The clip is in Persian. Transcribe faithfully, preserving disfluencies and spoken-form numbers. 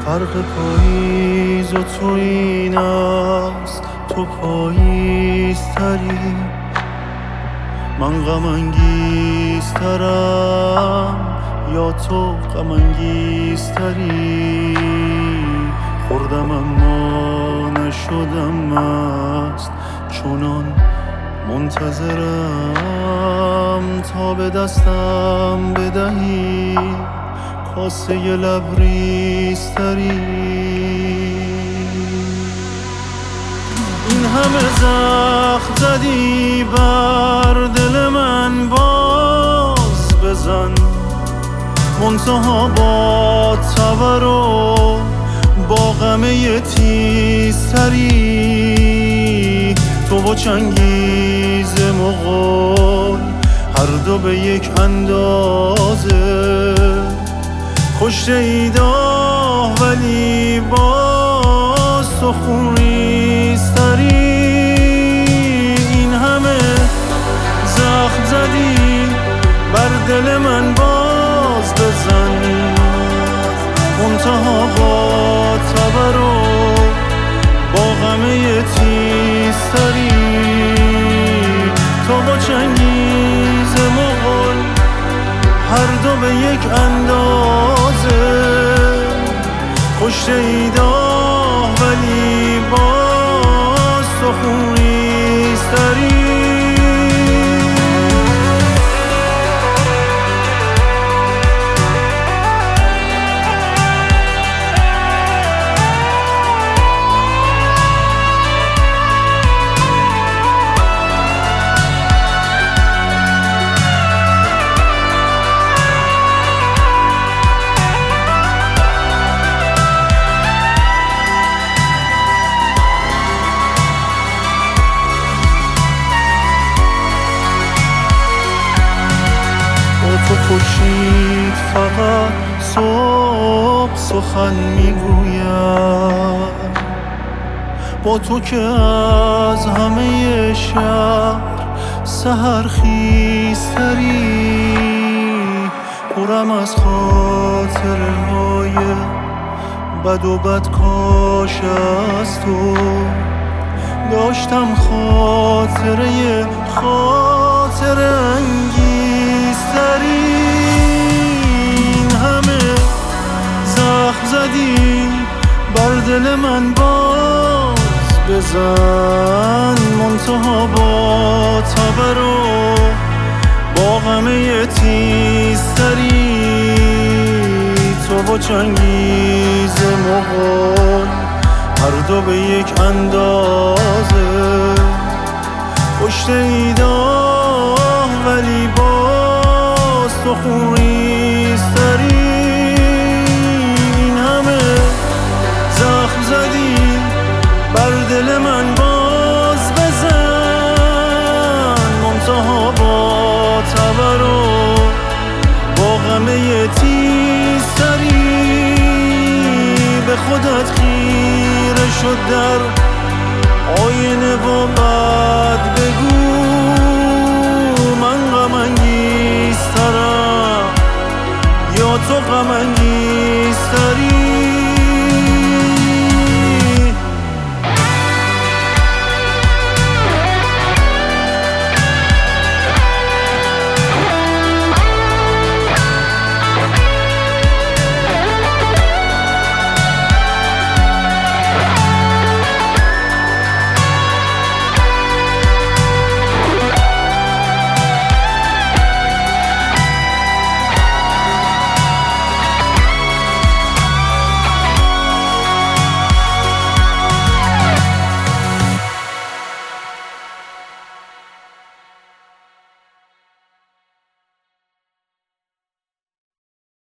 فرق پاییز و تو این است، تو پاییزتری، من غم انگیزترم یا تو غم انگیزتری. خوردم اما نشدم مست، چونان منتظرم تا به دستم بدهی کاسه لبریزتری. این همه زخم زدی بر دل من، باز بزن منتها با تبر و با غمه تیزتری. تو و چنگیز مغول هر دو به یک اندازه کشته اید آه، ولی باز تو خونریزتری. این همه زخم زدی بر دل من، باز بزن منتها با تبر و با غمه تیزتری. تو با چنگیز مغول هر دو به یک اندازه کشته اید آه، ولی باز تو خونریزتری. تو خورشید فقط صبح سخن میگوید، با تو که از همه شهر سحر خیزتری. پرم از خاطره های بد و بدکاش از تو، داشتم خاطره خاطره انگیزتری. این همه زخم زدی بر دل من، باز بزن منتها با تبر و با غمه تیزتری. تو با چنگیز مغول هر دو به یک اندازه کشته اید آه، ولی باز تو خونریزتری. این همه زخم زدی بر دل من، باز بزن منتها با تبر و با غمه تیزتری. به خودت خیره شد در آینه و بعد بگو من غم انگیزترم یا تو غم انگیزتری.